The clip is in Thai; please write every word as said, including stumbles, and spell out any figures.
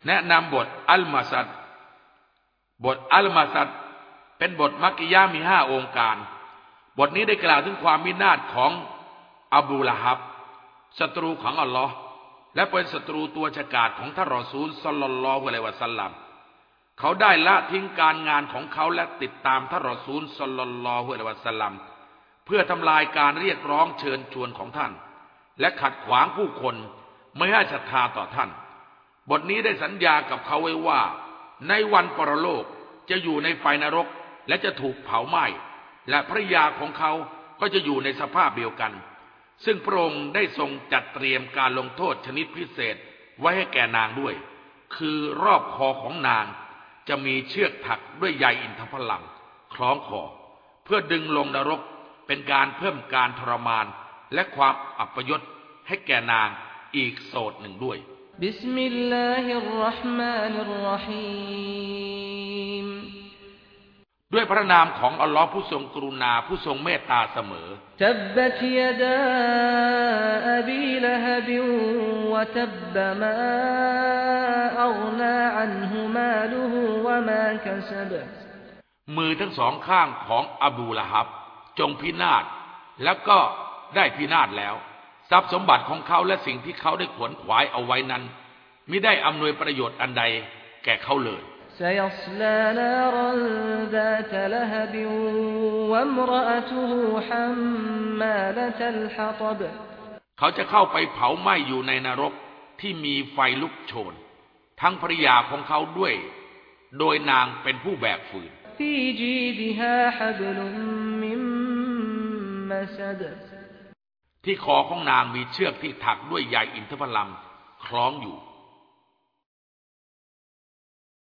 แนะนำบทอัลมาซัดบทอัลมาซัดเป็นบทมักกิยะห์มีห้าองค์การบทนี้ได้กล่าวถึงความวินาศของอบูละฮับศัตรูของอัลลอฮ์และเป็นศัตรูตัวฉกาจของท่านรอซูลศ็อลลัลลอฮุอะลัยฮิวะซัลลัมเขาได้ละทิ้งการงานของเขาและติดตามท่านรอซูลศ็อลลัลลอฮุอะลัยฮิวะซัลลัมเพื่อทำลายการเรียกร้องเชิญชวนของท่านและขัดขวางผู้คนไม่ให้ศรัทธาต่อท่านบทนี้ได้สัญญากับเขาไว้ว่าในวันปรโลกจะอยู่ในไฟนรกและจะถูกเผาไหม้และภริยาของเขาก็จะอยู่ในสภาพเดียวกันซึ่งพระองค์ได้ทรงจัดเตรียมการลงโทษชนิดพิเศษไว้ให้แก่นางด้วยคือรอบคอของนางจะมีเชือกถักด้วยใยอินทผลัมคล้องคอเพื่อดึงลงนรกเป็นการเพิ่มการทรมานและความอัปยศให้แก่นางอีกโสดหนึ่งด้วยบิสมิลลาฮิรเราะห์มานิรเราะฮีมด้วยพระนามของอัลลอฮ์ผู้ทรงกรุณาผู้ทรงเมตตาเสมอตับบัตยะดาอบีละฮับวะตับบะมาอัฆนาอันฮุมาลุฮุวะมาคัสบมือทั้งสองข้างของอบูละฮับจงพินาศแล้วก็ได้พินาศแล้วทรัพย์สมบัติของเขาและสิ่งที่เขาได้ขวนขวายเอาไว้นั้นมิได้อำนวยประโยชน์อันใดแก่เขาเลย سيصلى نارا ذات لهب وامرأته حمالة الحطب เขาจะเข้าไปเผาไหม้อยู่ในนรกที่มีไฟลุกโชนทั้งภริยาของเขาด้วยโดยนางเป็นผู้แบกฟืน في جيدها حبل من مسد ที่คอของนางมีเชือกที่ถักด้วยใยอินทผลัมคล้องอยู่